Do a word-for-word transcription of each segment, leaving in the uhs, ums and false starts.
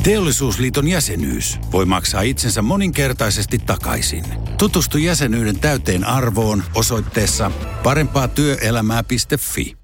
Teollisuusliiton jäsenyys voi maksaa itsensä moninkertaisesti takaisin. Tutustu jäsenyyden täyteen arvoon osoitteessa parempaa työelämää piste fi.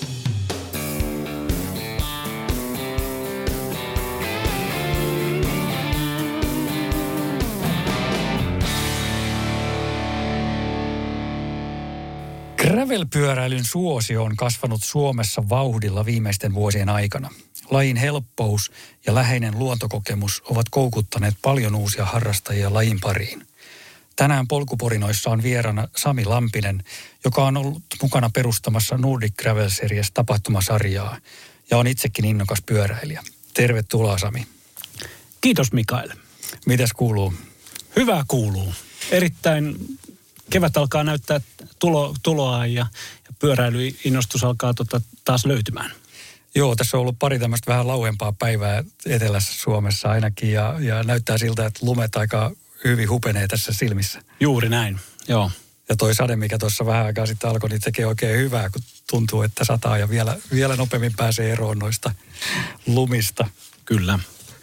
Gravel-pyöräilyn suosio on kasvanut Suomessa vauhdilla viimeisten vuosien aikana. Lajin helppous ja läheinen luontokokemus ovat koukuttaneet paljon uusia harrastajia lajin pariin. Tänään Polkuporinoissa on vieraana Sami Lampinen, joka on ollut mukana perustamassa Nordic Gravel Series -tapahtumasarjaa ja on itsekin innokas pyöräilijä. Tervetuloa, Sami. Kiitos, Mikael. Mitäs kuuluu? Hyvää kuuluu. Erittäin kevät alkaa näyttää tulo, tuloa ja, ja pyöräilyinnostus alkaa tota taas löytymään. Joo, tässä on ollut pari tämmöistä vähän lauempaa päivää etelässä Suomessa ainakin ja, ja näyttää siltä, että lumet aika hyvin hupenee tässä silmissä. Juuri näin, joo. Ja toi sade, mikä tuossa vähän aikaa sitten alkoi, niin tekee oikein hyvää, kun tuntuu, että sataa ja vielä, vielä nopeammin pääsee eroon noista lumista. Kyllä.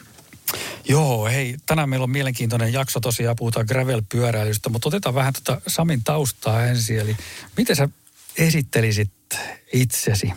Joo, hei, tänään meillä on mielenkiintoinen jakso tosiaan, puhutaan gravel-pyöräilystä, mutta otetaan vähän tuota Samin taustaa ensin. Eli miten sä esittelisit itsesi?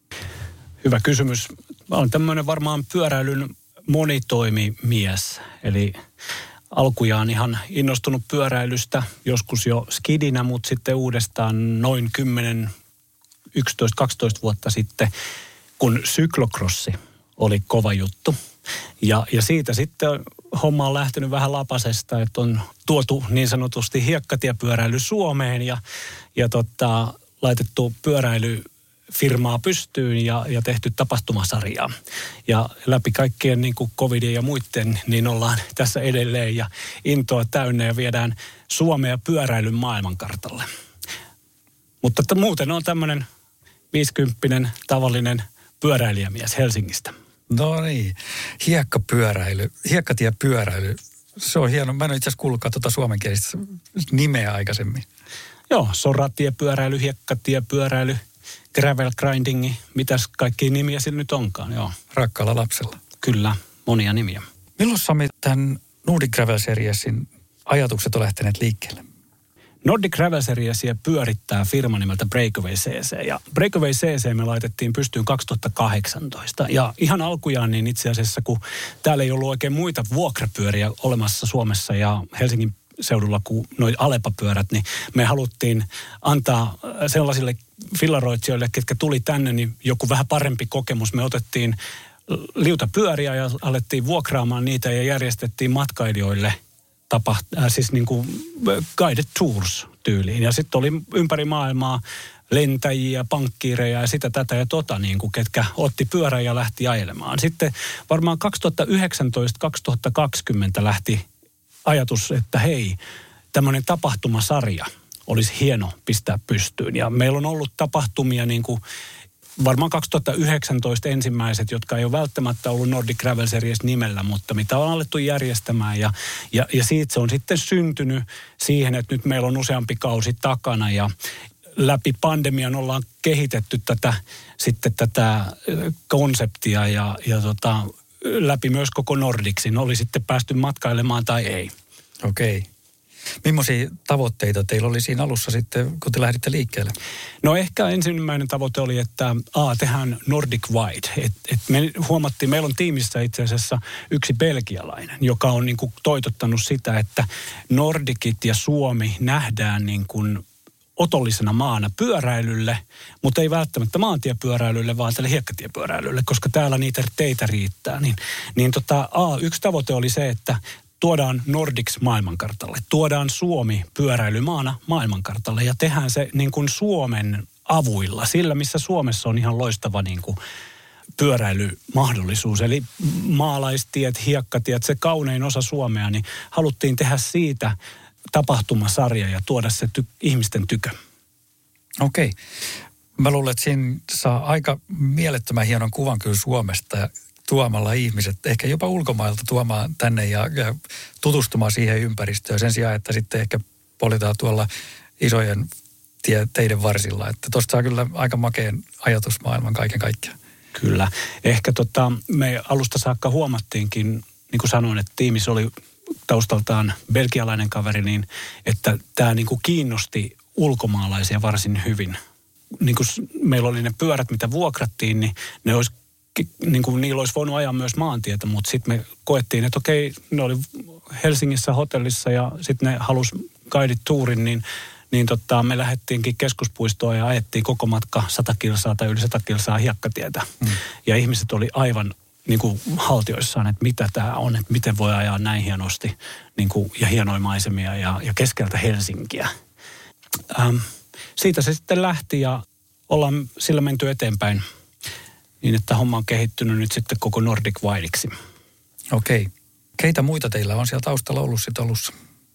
Hyvä kysymys. Mä olen tämmöinen varmaan pyöräilyn monitoimimies, eli alkujaan ihan innostunut pyöräilystä, joskus jo skidinä, mutta sitten uudestaan noin kymmenen, yksitoista, kaksitoista vuotta sitten, kun syklokrossi oli kova juttu. Ja, ja siitä sitten homma on lähtenyt vähän lapasesta, että on tuotu niin sanotusti hiekkatiepyöräily Suomeen ja, ja tota, laitettu pyöräilyfirmaa pystyyn ja, ja tehty tapahtumasarjaa. Ja läpi kaikkien niin kuin covidin ja muiden, niin ollaan tässä edelleen ja intoa täynnä ja viedään Suomea pyöräilyn maailmankartalle. Mutta että muuten on tämmöinen viisikymppinen tavallinen pyöräilijämies Helsingistä. No niin, hiekkapyöräily, hiekkatiepyöräily, se on hieno. Mä en ole itse asiassa kuullutkaan tuota suomenkielistä nimeä aikaisemmin. Joo, soratiepyöräily, hiekkatiepyöräily, gravel grindingi, mitäs kaikkia nimiä sillä nyt onkaan, joo. Rakkaalla lapsella. Kyllä, monia nimiä. Milloin, Sami, tämän Nordic Gravel Seriesin ajatukset on lähteneet liikkeelle? Nordic Gravel Seriesia pyörittää firma nimeltä Breakaway C C. Ja Breakaway C C me laitettiin pystyyn kaksituhattakahdeksantoista. Ja ihan alkujaan niin itse asiassa, kun täällä ei ollut oikein muita vuokrapyöriä olemassa Suomessa ja Helsingin seudulla kuin noi Alepa-pyörät, niin me haluttiin antaa sellaisille fillaroitsijoille, ketkä tuli tänne, niin joku vähän parempi kokemus. Me otettiin liutapyöriä ja alettiin vuokraamaan niitä ja järjestettiin matkailijoille tapa, äh, siis niin kuin guided tours tyyliin. Ja sitten oli ympäri maailmaa lentäjiä, pankkiireja ja sitä, tätä ja tota, niin kuin, ketkä otti pyörän ja lähti ajelemaan. Sitten varmaan kaksituhattayhdeksäntoista kaksituhattakaksikymmentä lähti ajatus, että hei, tämmöinen tapahtumasarja olisi hieno pistää pystyyn. Ja meillä on ollut tapahtumia niin kuin varmaan kaksituhattayhdeksäntoista ensimmäiset, jotka ei ole välttämättä ollut Nordic Gravel Series nimellä, mutta mitä on alettu järjestämään. Ja, ja, ja siitä se on sitten syntynyt siihen, että nyt meillä on useampi kausi takana ja läpi pandemian ollaan kehitetty tätä, sitten tätä konseptia ja, ja tota, läpi myös koko Nordicsin. Oli sitten päästy matkailemaan tai ei. Okei. Millaisia tavoitteita teillä oli siinä alussa sitten, kun te lähditte liikkeelle? No ehkä ensimmäinen tavoite oli, että a, tehdään Nordic Wide. Et, et me huomattiin, meillä on tiimissä itse asiassa yksi belgialainen, joka on niin kuin toitottanut sitä, että Nordicit ja Suomi nähdään niin kuin otollisena maana pyöräilylle, mutta ei välttämättä maantiepyöräilylle, vaan tälle hiekkatiepyöräilylle, koska täällä niitä teitä riittää. Niin, niin tota, a, yksi tavoite oli se, että tuodaan Nordics maailmankartalle, tuodaan Suomi pyöräilymaana maailmankartalle ja tehdään se niin kuin Suomen avuilla, sillä missä Suomessa on ihan loistava niin kuin pyöräilymahdollisuus. Eli maalaistiet, hiekkatiet, se kaunein osa Suomea, niin haluttiin tehdä siitä tapahtumasarja ja tuoda se ty- ihmisten tykö. Okei. Mä luulen, että siinä saa aika mielettömän hienon kuvan kyllä Suomesta ja tuomalla ihmiset, ehkä jopa ulkomailta tuomaan tänne ja, ja tutustumaan siihen ympäristöön sen sijaan, että sitten ehkä politaan tuolla isojen tie, teiden varsilla. Että tuosta saa kyllä aika makeen ajatusmaailman kaiken kaikkiaan. Kyllä. Ehkä tota, me alusta saakka huomattiinkin niin kuin sanoin, että tiimissä oli taustaltaan belgialainen kaveri, niin että tämä niin kuin kiinnosti ulkomaalaisia varsin hyvin. Niin kuin meillä oli ne pyörät, mitä vuokrattiin, niin ne olisi, niin kuin niillä olisi voinut ajaa myös maantietä, mutta sitten me koettiin, että okei, ne oli Helsingissä hotellissa ja sitten ne halusi guided tourin, niin, niin tota, me lähdettiinkin keskuspuistoon ja ajettiin koko matka sata kilsaa tai yli sata kilsaa hiekkatietä. Mm. Ja ihmiset oli aivan niin kuin haltioissaan, että mitä tämä on, että miten voi ajaa näin hienosti niin kuin, ja hienoja maisemia ja, ja keskeltä Helsinkiä. Ähm, siitä se sitten lähti ja ollaan sillä menty eteenpäin niin, että homma on kehittynyt nyt sitten koko Nordic Wideiksi. Okei. Keitä muita teillä on siellä taustalla ollut sitten alussa?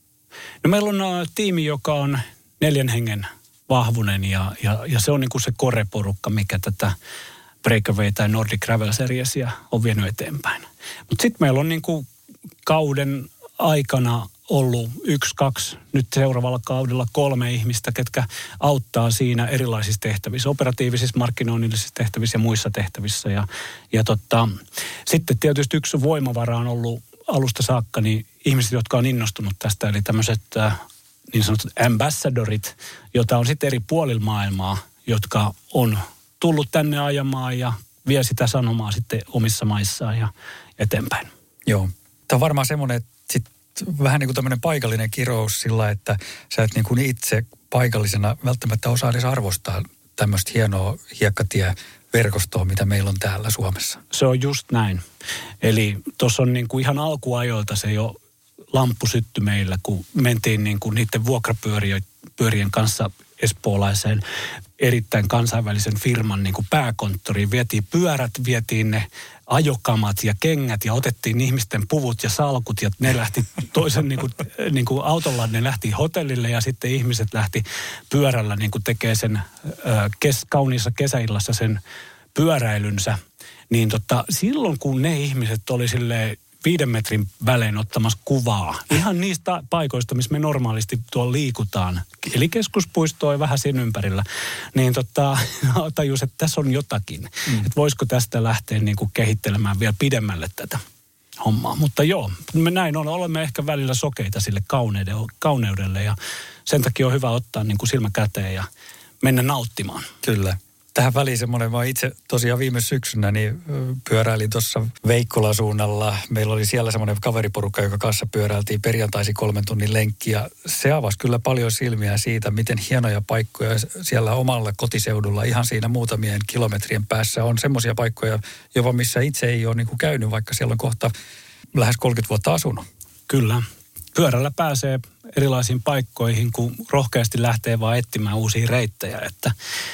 No meillä on uh, tiimi, joka on neljän hengen vahvunen ja, ja, ja se on niin kuin se core-porukka, mikä tätä Breakaway tai Nordic Gravel Seriesia on vienyt eteenpäin. Mutta sitten meillä on niin kuin kauden aikana ollut yksi, kaksi, nyt seuraavalla kaudella kolme ihmistä, ketkä auttaa siinä erilaisissa tehtävissä, operatiivisissa, markkinoinnillisissa tehtävissä ja muissa tehtävissä. Ja, ja tota, sitten tietysti yksi voimavara on ollut alusta saakka niin ihmiset, jotka on innostunut tästä, eli tämmöiset äh, niin sanotut ambassadorit, joita on sitten eri puolilla maailmaa, jotka on tullut tänne ajamaan ja vie sitä sanomaa sitten omissa maissaan ja eteenpäin. Joo. Tämä on varmaan semmoinen, että sit vähän niin kuin tämmöinen paikallinen kirous sillä, että sä et niin kuin itse paikallisena välttämättä osaa edes arvostaa tämmöistä hienoa hiekkatieverkostoa, mitä meillä on täällä Suomessa. Se on just näin. Eli tuossa on niin kuin ihan alkuajoilta se jo lamppu syttyi meillä, kun mentiin niin kuin niiden vuokrapyörien kanssa espoolaiseen erittäin kansainvälisen firman niin kuin pääkonttoriin. Vietiin pyörät, vietiin ne ajokamat ja kengät ja otettiin ihmisten puvut ja salkut ja ne lähti toisen niin kuin, niin kuin autolla, ne lähti hotellille ja sitten ihmiset lähti pyörällä niin kuin tekee sen kes, kauniissa kesäillassa sen pyöräilynsä. Niin tota, silloin kun ne ihmiset oli silleen viiden metrin välein ottamassa kuvaa. Ihan niistä paikoista, missä me normaalisti tuolla liikutaan. Eli keskuspuistoa ja vähän sen ympärillä. Niin tota, tajus, että tässä on jotakin. Mm. Että voisiko tästä lähteä niin kuin kehittelemään vielä pidemmälle tätä hommaa. Mutta joo, me näin on. Olemme ehkä välillä sokeita sille kauneudelle. Ja sen takia on hyvä ottaa niin kuin silmä käteen ja mennä nauttimaan. Kyllä. Tähän väliin semmoinen, mä itse tosiaan viime syksynä niin pyöräilin tuossa Veikkolan suunnalla. Meillä oli siellä semmoinen kaveriporukka, joka kanssa pyöräiltiin perjantaisin kolmen tunnin lenkki. Ja se avasi kyllä paljon silmiä siitä, miten hienoja paikkoja siellä omalla kotiseudulla ihan siinä muutamien kilometrien päässä on. Semmoisia paikkoja, jopa missä itse ei ole niin kuin käynyt, vaikka siellä on kohta lähes kolmekymmentä vuotta asunut. Kyllä. Pyörällä pääsee erilaisiin paikkoihin, kun rohkeasti lähtee vaan etsimään uusia reittejä, että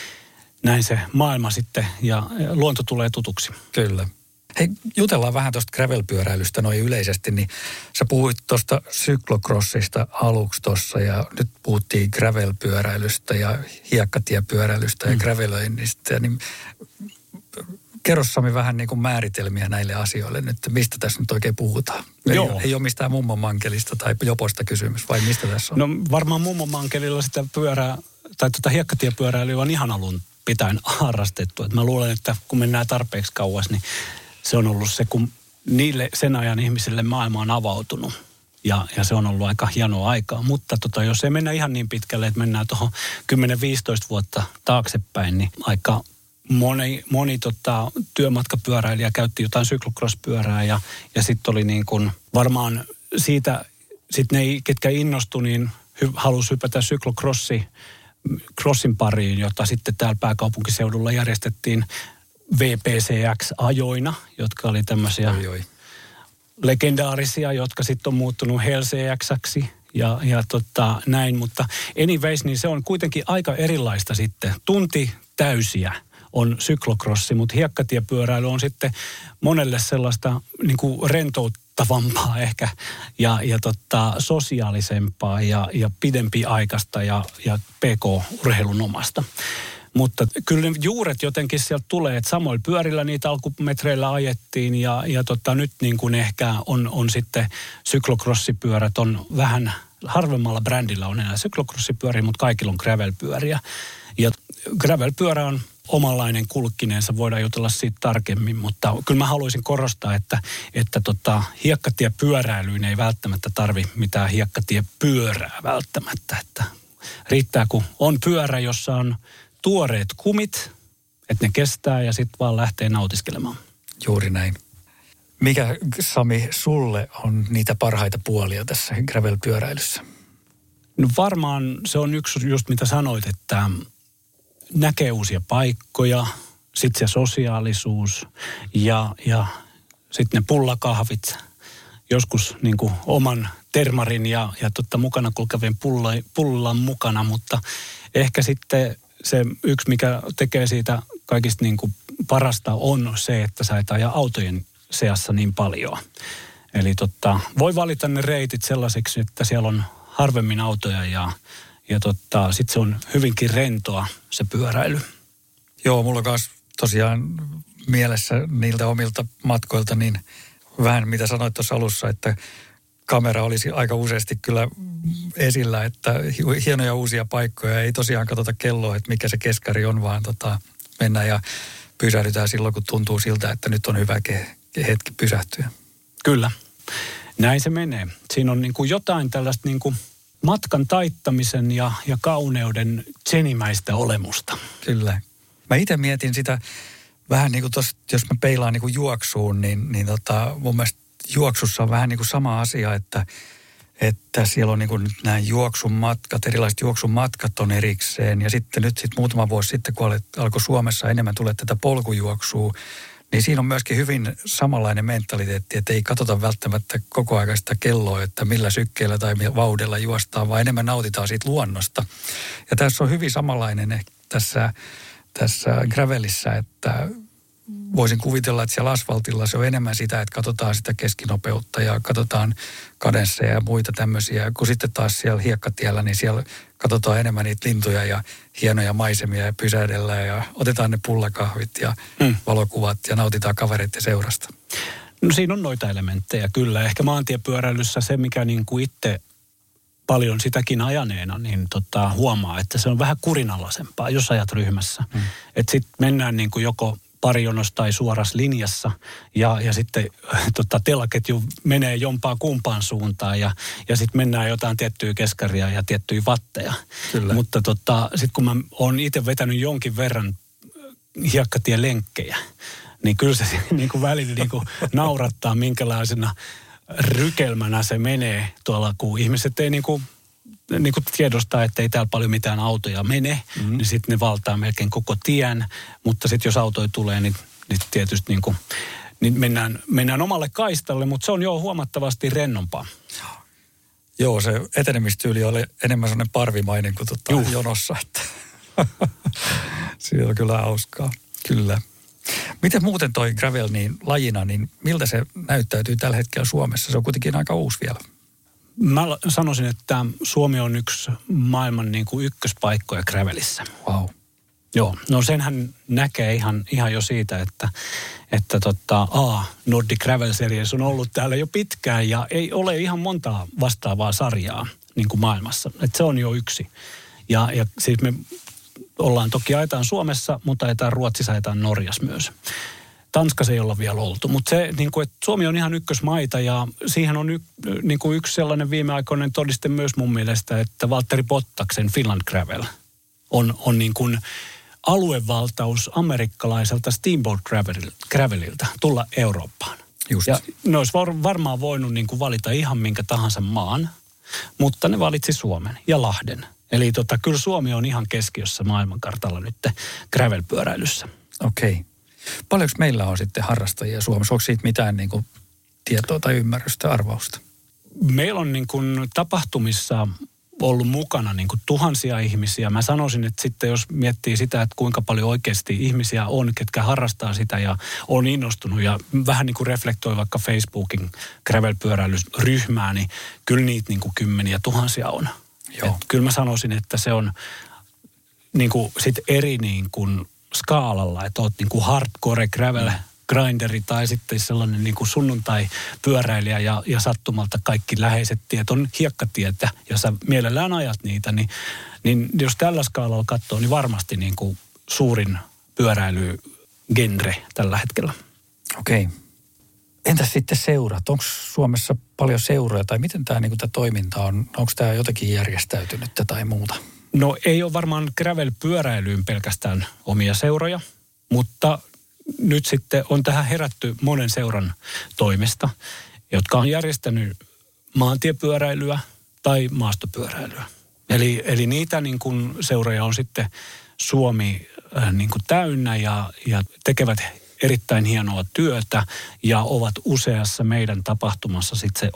näin se maailma sitten ja luonto tulee tutuksi. Kyllä. Hei, jutellaan vähän tuosta gravel-pyöräilystä noin yleisesti, niin sä puhuit tuosta cyclocrossista aluksi tuossa ja nyt puhuttiin gravel-pyöräilystä ja hiekkatiepyöräilystä ja mm. gravelöinnistä. Niin kerro Sami vähän niin kuin määritelmiä näille asioille nyt, mistä tässä nyt oikein puhutaan. Ei, ei ole mistään mummon mankelista tai joposta kysymys, vai mistä tässä on? No varmaan mummon mankelilla sitä pyörää tai tuota hiekkatiepyöräilyä on ihan alun pitäen harrastettu. Et mä luulen, että kun mennään tarpeeksi kauas, niin se on ollut se, kun niille sen ajan ihmisille maailma on avautunut. Ja, ja se on ollut aika hienoa aikaa. Mutta tota, jos ei mennä ihan niin pitkälle, että mennään tuohon kymmenen viisitoista vuotta taaksepäin, niin aika moni, moni tota, työmatkapyöräilijä käytti jotain cyclocross-pyörää. Ja, ja sitten oli niin kuin varmaan siitä, sitten ne, ketkä innostui, niin hy, halusi hypätä cyclocrossi crossin pariin, jota sitten täällä pääkaupunkiseudulla järjestettiin V P C X-ajoina, jotka oli tämmöisiä oi, oi. legendaarisia, jotka sitten on muuttunut Hell C X:ksi ja, ja tota, näin. Mutta anyways, niin se on kuitenkin aika erilaista sitten. Tunti täysiä on cyclocrossi, mutta hiekkatiepyöräily on sitten monelle sellaista niin kuin rentouttavampaa ehkä ja, ja tota, sosiaalisempaa ja, ja pidempiaikaista ja, ja P K-urheilun omasta. Mutta kyllä ne juuret jotenkin sieltä tulee, että samoilla pyörillä niitä alkumetreillä ajettiin ja, ja tota, nyt niin kuin ehkä on, on sitten cyclocrossipyörät on vähän harvemmalla brändillä on enää cyclocrossipyöriä, mutta kaikilla on gravelpyöriä. Ja gravelpyörä on omanlainen kulkkineensa, voidaan jutella siitä tarkemmin, mutta kyllä mä haluaisin korostaa, että, että tota, hiekkatiepyöräilyyn ei välttämättä tarvi mitään hiekkatiepyörää välttämättä, että riittää kun on pyörä, jossa on tuoreet kumit, että ne kestää ja sitten vaan lähtee nautiskelemaan. Juuri näin. Mikä, Sami, sulle on niitä parhaita puolia tässä gravel-pyöräilyssä? No varmaan se on yksi just mitä sanoit, että näkee uusia paikkoja, sitten se sosiaalisuus ja, ja sitten ne pullakahvit, joskus niin kuin oman termarin ja, ja totta mukana kulkevien pulla, pullan mukana, mutta ehkä sitten se yksi, mikä tekee siitä kaikista niin kuin parasta on se, että sä et aja autojen seassa niin paljon. Eli totta, voi valita ne reitit sellaiseksi, että siellä on harvemmin autoja ja, ja totta, sitten se on hyvinkin rentoa se pyöräily. Joo, mulla on myös tosiaan mielessä niiltä omilta matkoilta niin vähän mitä sanoit tuossa alussa, että kamera olisi aika useasti kyllä esillä, että hienoja uusia paikkoja. Ei tosiaan katsota kelloa, että mikä se keskari on, vaan tota, mennään ja pysähdytään silloin, kun tuntuu siltä, että nyt on hyvä hetki pysähtyä. Kyllä, näin se menee. Siinä on niin kuin jotain tällaista niin kuin matkan taittamisen ja, ja kauneuden tsenimäistä olemusta. Kyllä. Mä itse mietin sitä vähän niin kuin tuossa, jos mä peilaan niin kuin juoksuun, niin, niin tota, mun mielestä juoksussa on vähän niin kuin sama asia, että, että siellä on niin kuin nämä juoksun matkat, erilaiset juoksun matkat on erikseen. Ja sitten nyt sitten muutama vuosi sitten, kun alkoi Suomessa enemmän tulla tätä polkujuoksua, niin siinä on myöskin hyvin samanlainen mentaliteetti, että ei katsota välttämättä koko ajan sitä kelloa, että millä sykkeellä tai vauhdilla juostaan, vaan enemmän nautitaan siitä luonnosta. Ja tässä on hyvin samanlainen ehkä tässä, tässä gravelissä, että voisin kuvitella, että siellä asfaltilla se on enemmän sitä, että katsotaan sitä keskinopeutta ja katsotaan kadensseja ja muita tämmöisiä. Kun sitten taas siellä hiekkatiellä, niin siellä katsotaan enemmän niitä lintuja ja hienoja maisemia ja pysähdellään ja otetaan ne pullakahvit ja hmm. valokuvat ja nautitaan kavereiden seurasta. No siinä on noita elementtejä kyllä. Ehkä maantiepyöräilyssä se, mikä niin kuin itse paljon sitäkin ajaneena, niin tota, huomaa, että se on vähän kurinalaisempaa, jos ajat ryhmässä. Hmm. Että sitten mennään niin kuin joko parijonossa tai suorassa linjassa ja, ja sitten tota, telaketju menee jompaan kumpaan suuntaan ja, ja sitten mennään jotain tiettyä keskaria ja tiettyjä vatteja. Kyllä. Mutta tota, sitten kun mä oon itse vetänyt jonkin verran hiekkatielenkkejä, niin kyllä se niin kuin välillä niin kuin naurattaa, minkälaisena rykelmänä se menee tuolla, kun ihmiset ei niin kuin niin kuin tiedostaa, että ei täällä paljon mitään autoja mene, mm-hmm. niin sitten ne valtaa melkein koko tien. Mutta sitten jos autoja tulee, niin, niin tietysti niin kuin, niin mennään, mennään omalle kaistalle, mutta se on jo huomattavasti rennompaa. Joo, se etenemistyyli oli enemmän sellainen parvimainen kuin tota jonossa. Että siinä on kyllä hauskaa, kyllä. Miten muuten toi gravel niin lajina, niin miltä se näyttäytyy tällä hetkellä Suomessa? Se on kuitenkin aika uusi vielä. Mä sanoisin, että Suomi on yksi maailman niin kuin ykköspaikkoja gravelissä. Wow. Joo, no senhän näkee ihan, ihan jo siitä, että, että tota, A, Nordic Gravel Series on ollut täällä jo pitkään ja ei ole ihan montaa vastaavaa sarjaa niin kuin maailmassa. Että se on jo yksi. Ja, ja siis me ollaan toki ajetaan Suomessa, mutta ajetaan Ruotsissa, ajetaan Norjassa myös. Tanskassa ei olla vielä oltu, mutta se, niin kuin, että Suomi on ihan ykkösmaita ja siihen on y, niin kuin yksi sellainen viimeaikoinen todiste myös mun mielestä, että Valtteri Bottaksen Finland Gravel on, on niin kuin aluevaltaus amerikkalaiselta Steamboat Gravelilta tulla Eurooppaan. Just. Ja ne olisi var, varmaan voinut niin kuin valita ihan minkä tahansa maan, mutta ne valitsi Suomen ja Lahden. Eli tota, kyllä Suomi on ihan keskiössä maailmankartalla nyt gravel-pyöräilyssä. Okei. Okay. Paljonko meillä on sitten harrastajia Suomessa? Onko siitä mitään niin kuin tietoa tai ymmärrystä, arvausta? Meillä on niin kuin tapahtumissa ollut mukana niin kuin tuhansia ihmisiä. Mä sanoisin, että sitten jos miettii sitä, että kuinka paljon oikeasti ihmisiä on, ketkä harrastaa sitä ja on innostunut ja vähän niin kuin reflektoi vaikka Facebookin gravel-pyöräilyryhmää, niin kyllä niitä niin kuin kymmeniä tuhansia on. Joo. Kyllä mä sanoisin, että se on niin kuin sit eri niin kuin skaalalla, että oot niin kuin hardcore gravel grinderi tai sitten sellainen niin kuin sunnuntai-pyöräilijä ja, ja sattumalta kaikki läheiset tiet on hiekkatietä, jos sä mielellään ajat niitä, niin, niin jos tällä skaalalla katsoo, niin varmasti niin kuin suurin pyöräilygenre tällä hetkellä. Okei. Entäs sitten seurat? Onko Suomessa paljon seuroja tai miten tämä niinku, toiminta on? Onko tämä jotenkin järjestäytynyttä tai muuta? No ei ole varmaan gravel-pyöräilyyn pelkästään omia seuroja, mutta nyt sitten on tähän herätty monen seuran toimesta, jotka on järjestänyt maantiepyöräilyä tai maastopyöräilyä. Eli, eli niitä niin kuin seuroja on sitten Suomi äh, niin kuin täynnä ja, ja tekevät erittäin hienoa työtä ja ovat useassa meidän tapahtumassa sitten se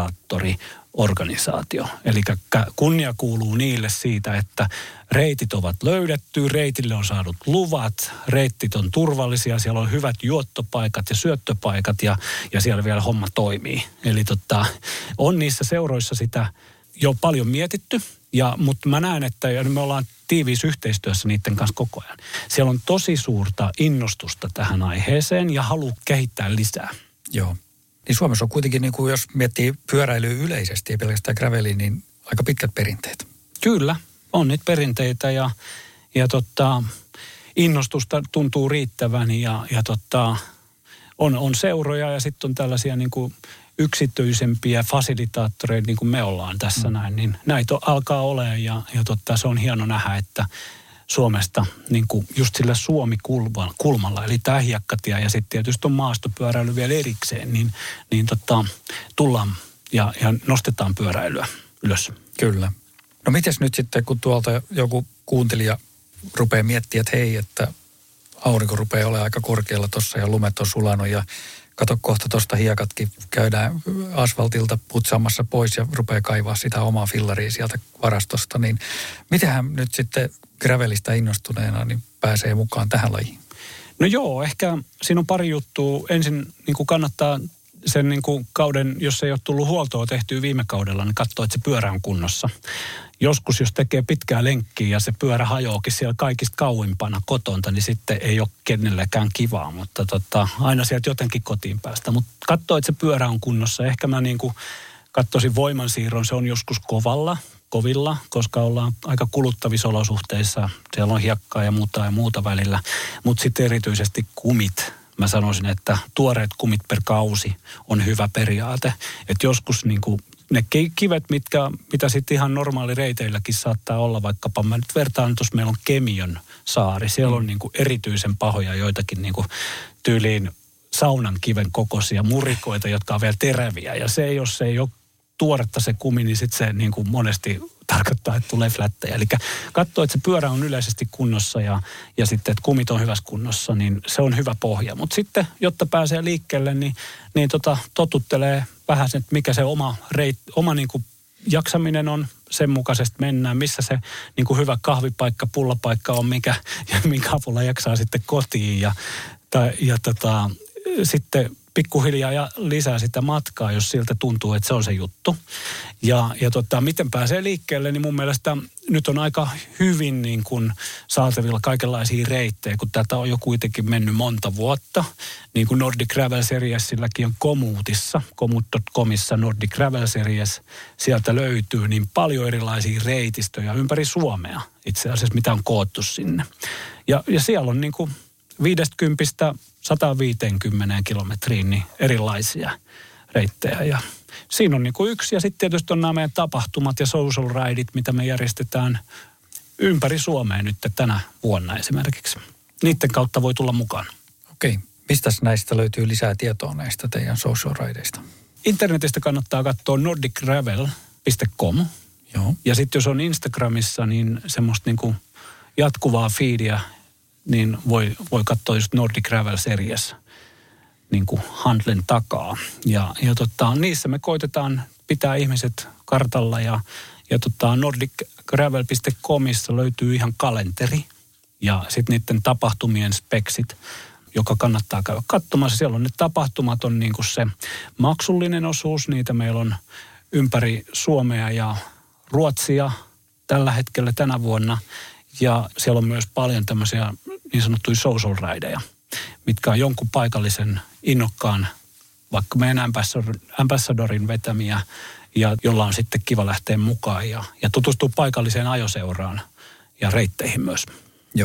operaattoriorganisaatio. Eli kunnia kuuluu niille siitä, että reitit ovat löydetty, reitille on saadut luvat, reitit on turvallisia, siellä on hyvät juottopaikat ja syöttöpaikat ja, ja siellä vielä homma toimii. Eli tota, on niissä seuroissa sitä jo paljon mietitty. Ja, mutta mä näen, että me ollaan tiiviissä yhteistyössä niiden kanssa koko ajan. Siellä on tosi suurta innostusta tähän aiheeseen ja halu kehittää lisää. Joo. Niin Suomessa on kuitenkin, niin kuin jos miettii pyöräilyä yleisesti ja pelkästään graveliä, niin aika pitkät perinteet. Kyllä, on niitä perinteitä ja, ja tota, innostusta tuntuu riittävän ja, ja tota, on, on seuroja ja sitten on tällaisia niin kuin yksityisempiä fasilitaattoreita, niin kuin me ollaan tässä mm. näin, niin näitä alkaa olemaan ja, ja totta, se on hieno nähdä, että Suomesta niin kuin just sillä Suomi-kulmalla, eli tämä hiekkatie ja sitten tietysti on maastopyöräily vielä erikseen, niin, niin totta, tullaan ja, ja nostetaan pyöräilyä ylös. Kyllä. No mites nyt sitten, kun tuolta joku kuuntelija rupeaa miettimään, että hei, että aurinko rupeaa olemaan aika korkealla tuossa ja lumet on sulanut ja kato kohta tuosta hiekatkin käydään asfaltilta putsaamassa pois ja rupeaa kaivaa sitä omaa fillaria sieltä varastosta. Niin mitenhän nyt sitten gravelista innostuneena niin pääsee mukaan tähän lajiin? No joo, ehkä siinä on pari juttua. Ensin niin kuin kannattaa sen niin kuin kauden, jos ei ole tullut huoltoa tehtyä viime kaudella, niin katsoa, että se pyörä on kunnossa. Joskus, jos tekee pitkää lenkkiä ja se pyörä hajoakin siellä kaikista kauimpana kotonta, niin sitten ei ole kenellekään kivaa, mutta tota, aina sieltä jotenkin kotiin päästä. Mutta katsoa, että se pyörä on kunnossa. Ehkä mä niin kuin katsoisin voimansiirron, se on joskus kovalla, kovilla, koska ollaan aika kuluttavissa olosuhteissa. Siellä on hiekkaa ja muuta ja muuta välillä, mutta sitten erityisesti kumit. Mä sanoisin, että tuoreet kumit per kausi on hyvä periaate. Että joskus niin kuin ne kivet, mitkä, mitä sitten ihan normaali reiteilläkin saattaa olla, vaikkapa mä nyt vertaan, tuossa meillä on Kemion saari. Siellä on niin kuin erityisen pahoja joitakin niin kuin tyyliin saunan kiven kokoisia murikoita, jotka on vielä teräviä. Ja se, jos se ei ole tuoretta se kumi, niin sitten se niin kuin monesti tarkoittaa, että tulee flättejä. Eli katsoo, että se pyörä on yleisesti kunnossa ja, ja sitten, että kumit on hyvässä kunnossa, niin se on hyvä pohja. Mutta sitten, jotta pääsee liikkeelle, niin, niin tota, totuttelee vähän sen, että mikä se oma, reit, oma niin kuin jaksaminen on, sen mukaisesti mennään, missä se niin kuin hyvä kahvipaikka, pullapaikka on, mikä, ja minkä avulla jaksaa sitten kotiin. Ja, tai, ja tota, sitten pikkuhiljaa ja lisää sitä matkaa, jos siltä tuntuu, että se on se juttu. Ja, ja tota, miten pääsee liikkeelle, niin mun mielestä nyt on aika hyvin niin kuin saatavilla kaikenlaisia reittejä, kun tätä on jo kuitenkin mennyt monta vuotta. Niin kuin Nordic Gravel Seriesilläkin on Komuutissa, komut piste comissa Nordic Gravel Series. Sieltä löytyy niin paljon erilaisia reitistöjä ympäri Suomea itse asiassa, mitä on koottu sinne. Ja, ja siellä on niin kuin viidestäkymmenestä sata viisikymmentä kilometriin niin erilaisia reittejä. Ja siinä on niin kuin yksi ja sitten tietysti on nämä meidän tapahtumat ja social rideit, mitä me järjestetään ympäri Suomea nyt tänä vuonna esimerkiksi. Niiden kautta voi tulla mukaan. Okei. Mistäs näistä löytyy lisää tietoa näistä teidän social rideista? Internetistä kannattaa katsoa nordic gravel piste com. Joo. Ja sitten jos on Instagramissa, niin semmoista niin kuin jatkuvaa feedia, niin voi, voi katsoa just Nordic Gravel Series niin kuin handlen takaa. Ja, ja tota, niissä me koitetaan pitää ihmiset kartalla ja, ja tota, nordic gravel piste comissa löytyy ihan kalenteri ja sitten niiden tapahtumien speksit, joka kannattaa käydä katsomassa. Siellä on ne tapahtumat, on niin kuin se maksullinen osuus, niitä meillä on ympäri Suomea ja Ruotsia tällä hetkellä tänä vuonna. Ja siellä on myös paljon tämmöisiä niin sanottuja social rideja, mitkä on jonkun paikallisen innokkaan, vaikka meidän ambassadorin vetämiä, ja jolla on sitten kiva lähteä mukaan ja, ja tutustua paikalliseen ajoseuraan ja reitteihin myös. Joo.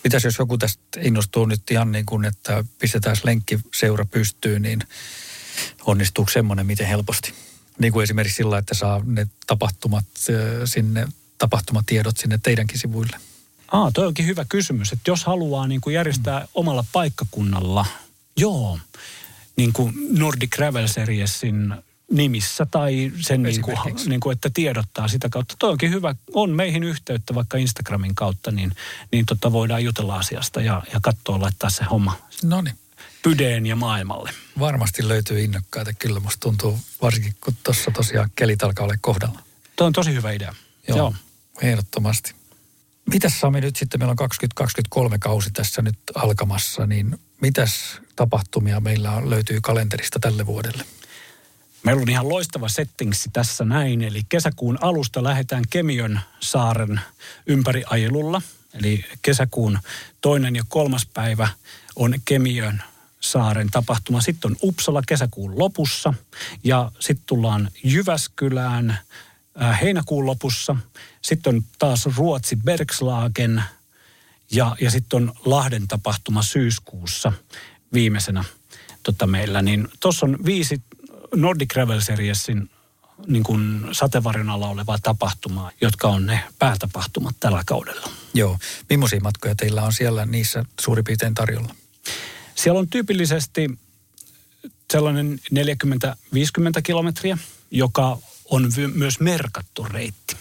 Mitäs jos joku tästä innostuu nyt ihan niin kuin, että pistetään lenkkiseura pystyyn, niin onnistuuko semmoinen miten helposti? Niin kuin esimerkiksi sillä, että saa ne tapahtumat sinne, tapahtumatiedot sinne teidänkin sivuille. Aa, toi onkin hyvä kysymys, että jos haluaa niin kuin järjestää mm. omalla paikkakunnalla, joo, niin kuin Nordic Travel Seriesin nimissä tai sen, niin kuin, niin kuin, että tiedottaa sitä kautta. Toi onkin hyvä, on meihin yhteyttä vaikka Instagramin kautta, niin, niin tota voidaan jutella asiasta ja, ja katsoa, laittaa se homma Noniin. Pydeen ja maailmalle. Varmasti löytyy innokkaita, kyllä musta tuntuu, varsinkin kun tuossa tosiaan kelit alkaa olla kohdalla. Toi on tosi hyvä idea. Joo, Joo. ehdottomasti. Mitäs Sami nyt sitten, meillä on kaksituhattakaksikymmentäkolme kausi tässä nyt alkamassa, niin mitäs tapahtumia meillä on, löytyy kalenterista tälle vuodelle? Meillä on ihan loistava settingsi tässä näin, eli kesäkuun alusta lähdetään Kemiön saaren ympäriajelulla. Eli kesäkuun toinen ja kolmas päivä on Kemiön saaren tapahtuma. Sitten on Uppsala kesäkuun lopussa ja sitten tullaan Jyväskylään heinäkuun lopussa. Sitten on taas Ruotsi Bergslagen ja, ja sitten on Lahden tapahtuma syyskuussa viimeisenä tota meillä. Niin tuossa on viisi Nordic Travel Seriesin niin kuin sateenvarjon alla olevaa tapahtumaa, jotka on ne päätapahtumat tällä kaudella. Joo. Millaisia matkoja teillä on siellä niissä suurin piirtein tarjolla? Siellä on tyypillisesti sellainen neljäkymmentä viisikymmentä kilometriä, joka on myös merkattu reitti.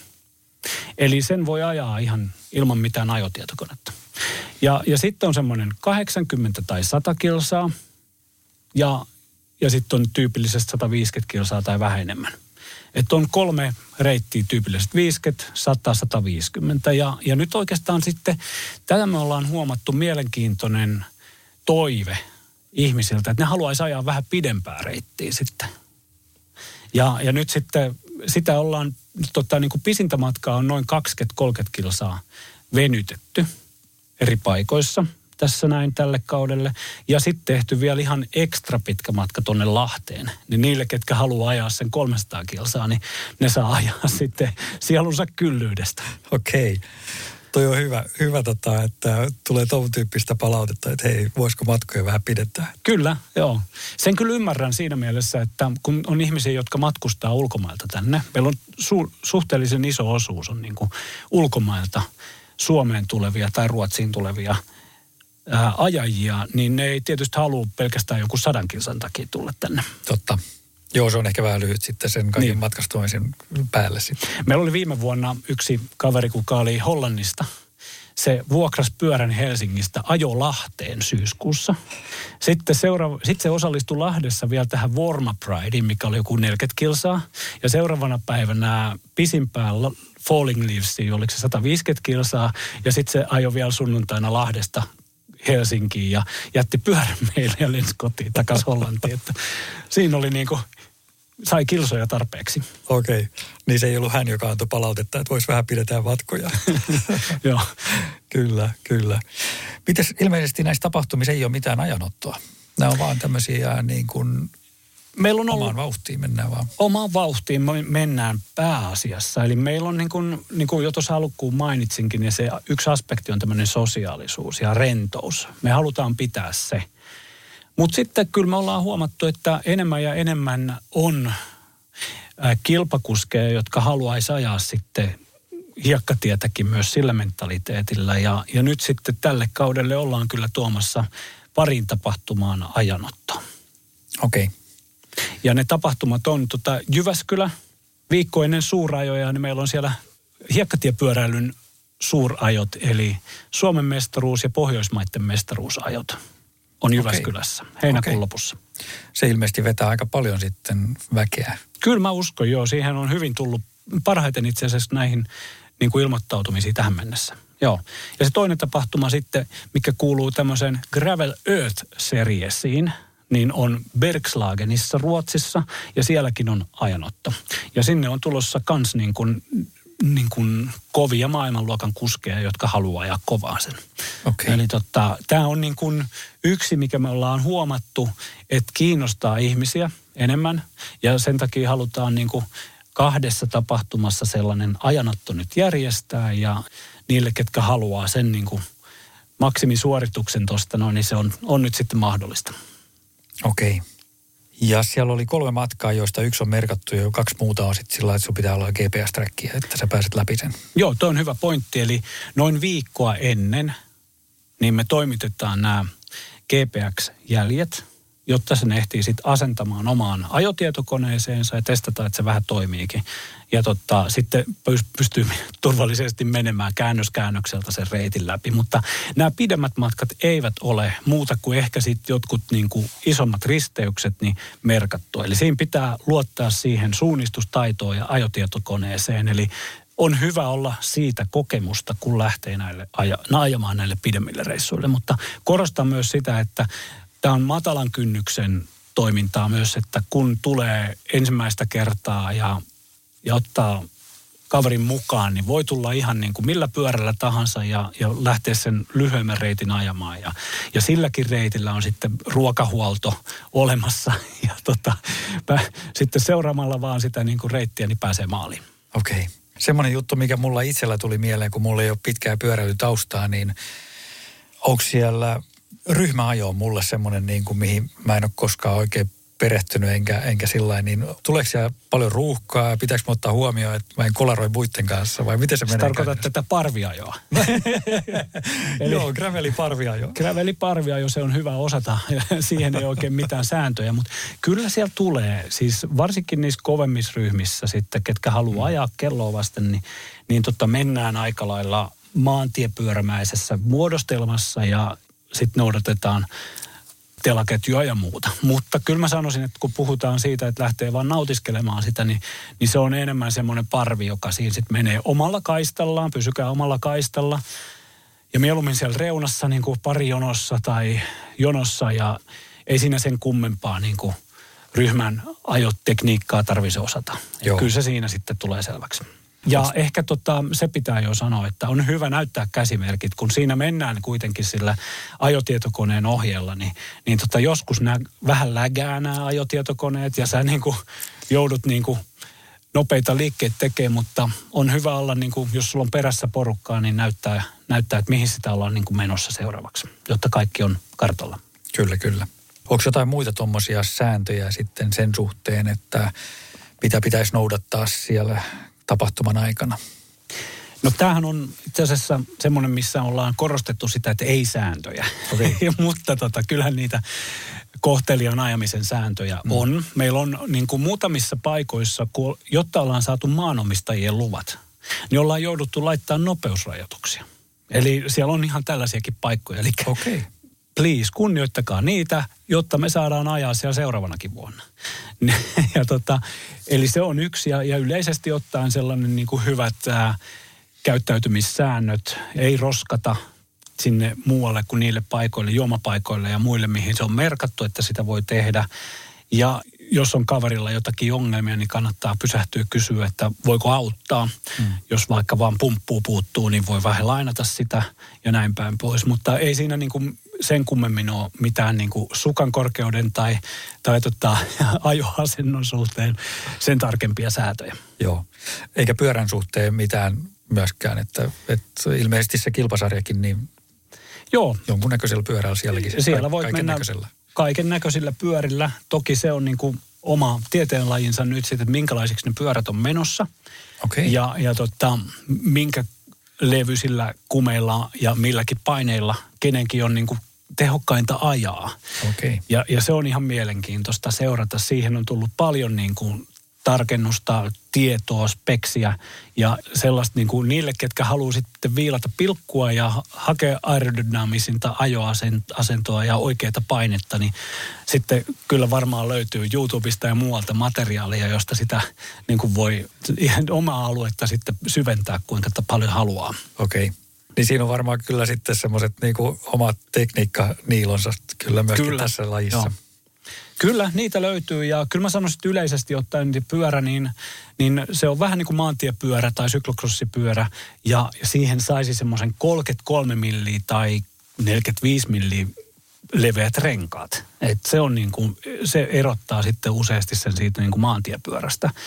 Eli sen voi ajaa ihan ilman mitään ajotietokonetta. Ja, ja sitten on semmoinen kahdeksankymmentä tai sata kilsaa ja, ja sitten on tyypillisesti sata viisikymmentä kilsaa tai vähän enemmän. Että on kolme reittiä tyypillisesti viisikymmentä, sata, sata viisikymmentä ja, ja nyt oikeastaan sitten tätä me ollaan huomattu mielenkiintoinen toive ihmisiltä, että ne haluaisi ajaa vähän pidempää reittiä sitten. Ja, ja nyt sitten sitä ollaan, tota, niin kuin pisintä matkaa on noin kaksikymmentä kolmekymmentä kilsaa venytetty eri paikoissa tässä näin tälle kaudelle. Ja sitten tehty vielä ihan ekstra pitkä matka tonne Lahteen. Niin niille, ketkä haluaa ajaa sen kolmesataa kilsaa, niin ne saa ajaa sitten sielunsa kyllyydestä. Okei. Okay. Toi on hyvä, hyvä tota, että tulee tuon tyyppistä palautetta, että hei, voisiko matkoja vähän pidentää? Kyllä, joo. Sen kyllä ymmärrän siinä mielessä, että kun on ihmisiä, jotka matkustaa ulkomailta tänne, meillä on su- suhteellisen iso osuus on niin kuin ulkomailta Suomeen tulevia tai Ruotsiin tulevia ää, ajajia, niin ne ei tietysti halua pelkästään joku sadan kilsan takia tulla tänne. Totta. Joo, se on ehkä vähän lyhyt sitten sen kaiken niin. matkastumisen päälle sitten. Meillä oli viime vuonna yksi kaveri, kuka oli Hollannista. Se vuokrasi pyörän Helsingistä ajo Lahteen syyskuussa. Sitten, seuraava, sitten se osallistui Lahdessa vielä tähän Vorma Prideen, mikä oli joku neljäkymmentä kilsaa. Ja seuraavana päivänä pisimpään Falling Leavesiin, oliko se sata viisikymmentä kilsaa. Ja sitten se ajoi vielä sunnuntaina Lahdesta Helsinkiin ja jätti pyörän meille ja lensi kotiin takaisin Hollantiin. Että siinä oli niin kuin, sai kilsoja tarpeeksi. Okei, okay. Niin se ei ollut hän, joka antoi palautetta, että voisi vähän pidetään matkoja. Joo. Kyllä, kyllä. Mites ilmeisesti näissä tapahtumissa ei ole mitään ajanottoa? Nämä on vaan tämmöisiä niin kuin meillä on ollut, omaan vauhtiin mennään vaan. Omaan vauhtiin mennään pääasiassa. Eli meillä on niin kuin, niin kuin jo tuossa alkuun mainitsinkin, niin se yksi aspekti on tämmöinen sosiaalisuus ja rentous. Me halutaan pitää se. Mutta sitten kyllä me ollaan huomattu, että enemmän ja enemmän on kilpakuskeja, jotka haluaisi ajaa sitten hiekkatietäkin myös sillä mentaliteetillä. Ja, ja nyt sitten tälle kaudelle ollaan kyllä tuomassa parin tapahtumaan ajanotto. Okei. Okay. Ja ne tapahtumat on tota, Jyväskylä, viikko ennen suurajoja, niin meillä on siellä hiekkatiepyöräilyn suurajot, eli Suomen mestaruus ja Pohjoismaiden mestaruusajot on Jyväskylässä heinäkuun okay. lopussa. Se ilmeisesti vetää aika paljon sitten väkeä. Kyllä mä uskon, joo. Siihen on hyvin tullut parhaiten itse asiassa näihin niin kuin ilmoittautumisiin tähän mennessä. Joo. Ja se toinen tapahtuma sitten, mikä kuuluu tämmöiseen Gravel Earth-seriesiin, niin on Bergslagenissa Ruotsissa ja sielläkin on ajanotto. Ja sinne on tulossa kans niin kuin, niin kuin kovia maailmanluokan kuskeja, jotka haluaa ajaa kovaa sen. Okay. Eli tota, tämä on niin kuin yksi, mikä me ollaan huomattu, että kiinnostaa ihmisiä enemmän. Ja sen takia halutaan niin kuin kahdessa tapahtumassa sellainen ajanotto nyt järjestää ja niille, ketkä haluaa sen niin kuin maksimisuorituksen tuosta noin, niin se on, on nyt sitten mahdollista. Okei. Okay. Ja siellä oli kolme matkaa, joista yksi on merkattu ja kaksi muuta on sitten sillä, että sun pitää olla G P S-träkkiä, että sä pääset läpi sen. Joo, toi on hyvä pointti. Eli noin viikkoa ennen, niin me toimitetaan nämä G P X-jäljet, jotta sen ehtii sitten asentamaan omaan ajotietokoneeseensa ja testata, että se vähän toimiikin. Ja totta, sitten pystyy turvallisesti menemään käännöskäännökseltä sen reitin läpi. Mutta nämä pidemmät matkat eivät ole muuta kuin ehkä sitten jotkut niin kuin isommat risteykset niin merkattu. Eli siinä pitää luottaa siihen suunnistustaitoon ja ajotietokoneeseen. Eli on hyvä olla siitä kokemusta, kun lähtee näille aja, ajamaan näille pidemmille reissuille. Mutta korostan myös sitä, että tämä on matalan kynnyksen toimintaa myös, että kun tulee ensimmäistä kertaa ja, ja ottaa kaverin mukaan, niin voi tulla ihan niin kuin millä pyörällä tahansa ja, ja lähteä sen lyhyemmän reitin ajamaan. Ja, ja silläkin reitillä on sitten ruokahuolto olemassa ja tota, sitten seuraamalla vaan sitä niin kuin reittiä, niin pääsee maaliin. Okei. Okay. Semmoinen juttu, mikä mulla itsellä tuli mieleen, kun mulla ei ole pitkää pyöräilytaustaa, niin onko siellä ryhmäajo on mulle semmoinen, niin kuin, mihin mä en ole koskaan oikein perehtynyt, enkä, enkä sillain, niin tuleeko siellä paljon ruuhkaa ja pitääkö mä ottaa huomioon, että mä en kolaroi muiden kanssa vai miten se menee? Tarkoitat tätä parviajoa. Eli joo, graveli-parviajo. Graveli-parviajo, se on hyvä osata. Siihen ei oikein mitään sääntöjä, mutta kyllä siellä tulee, siis varsinkin niissä kovemmissa ryhmissä sitten, ketkä haluaa ajaa kelloa vasten, niin, niin totta mennään aika lailla maantiepyörämäisessä muodostelmassa ja sitten noudatetaan telaketjua ja muuta. Mutta kyllä mä sanoisin, että kun puhutaan siitä, että lähtee vaan nautiskelemaan sitä, niin, niin se on enemmän semmoinen parvi, joka siinä sitten menee omalla kaistallaan, pysykää omalla kaistalla. Ja mieluummin siellä reunassa niin kuin pari jonossa tai jonossa ja ei siinä sen kummempaa niin kuin ryhmän ajotekniikkaa tarvitse osata. Kyllä se siinä sitten tulee selväksi. Ja ehkä tota, se pitää jo sanoa, että on hyvä näyttää käsimerkit, kun siinä mennään kuitenkin sillä ajotietokoneen ohjeella, niin, niin tota, joskus nämä vähän lägää nämä ajotietokoneet ja sä niin kuin joudut niin kuin nopeita liikkeitä tekemään, mutta on hyvä olla, niin kuin, jos sulla on perässä porukkaa, niin näyttää, näyttää että mihin sitä ollaan niin kuin menossa seuraavaksi, jotta kaikki on kartalla. Kyllä, kyllä. Onko jotain muita tuommoisia sääntöjä sitten sen suhteen, että mitä pitäisi noudattaa siellä tapahtuman aikana? No tämähän on itse asiassa semmoinen, missä ollaan korostettu sitä, että ei sääntöjä. Okay. Mutta tota, kyllähän niitä kohtelijan ajamisen sääntöjä mm. on. Meillä on niin kuin muutamissa paikoissa, kun, jotta ollaan saatu maanomistajien luvat, niin ollaan jouduttu laittaa nopeusrajoituksia. Eli siellä on ihan tällaisiakin paikkoja. Eli okay. please, kunnioittakaa niitä, jotta me saadaan ajaa siellä seuraavanakin vuonna. Ja tota, eli se on yksi ja, ja yleisesti ottaen sellainen niin kuin hyvät ää, käyttäytymissäännöt, ei roskata sinne muualle kuin niille paikoille, juomapaikoille ja muille, mihin se on merkattu, että sitä voi tehdä. Ja jos on kaverilla jotakin ongelmia, niin kannattaa pysähtyä kysyä, että voiko auttaa. Mm. Jos vaikka vaan pumppuu puuttuu, niin voi vähän lainata sitä ja näin päin pois. Mutta ei siinä niin kuin sen kummemmin ole mitään niin kuin sukan korkeuden tai, tai tota, ajoasennon suhteen sen tarkempia säätöjä. Joo, eikä pyörän suhteen mitään myöskään, että, että ilmeisesti se kilpasarjakin, niin joo. Jonkunnäköisellä pyörällä sielläkin. Siellä voit mennä kaiken näköisillä pyörillä. Toki se on niin kuin oma tieteenlajinsa nyt sitten, että minkälaisiksi ne pyörät on menossa. Okay. Ja, ja tota, minkä levyisillä kumeilla ja milläkin paineilla kenenkin on niin kuin tehokkainta ajaa. Okay. Ja, ja se on ihan mielenkiintoista seurata. Siihen on tullut paljon niin kuin tarkennusta, tietoa, speksiä ja sellaista niin kuin niille, ketkä haluaa sitten viilata pilkkua ja hakea aerodynaamisinta ajoasentoa ja oikeaa painetta, niin sitten kyllä varmaan löytyy YouTubesta ja muualta materiaalia, josta sitä niin kuin voi ihan omaa aluetta sitten syventää, kuinka paljon haluaa. Okei. Okay. Niin siinä on varmaan kyllä sitten semmoiset niin kuin omat tekniikka-niilonsa kyllä myöskin kyllä. Tässä lajissa. Joo. Kyllä, niitä löytyy ja kyllä mä sanoisin, että yleisesti ottaen pyörä, niin, niin se on vähän niin kuin maantiepyörä tai syklokrossipyörä ja siihen saisi semmoisen kolmekymmentäkolme milliä tai neljäkymmentäviisi milliä leveät renkaat. Et se on niin kuin, se erottaa sitten useasti sen siitä niin kuin maantiepyörästä.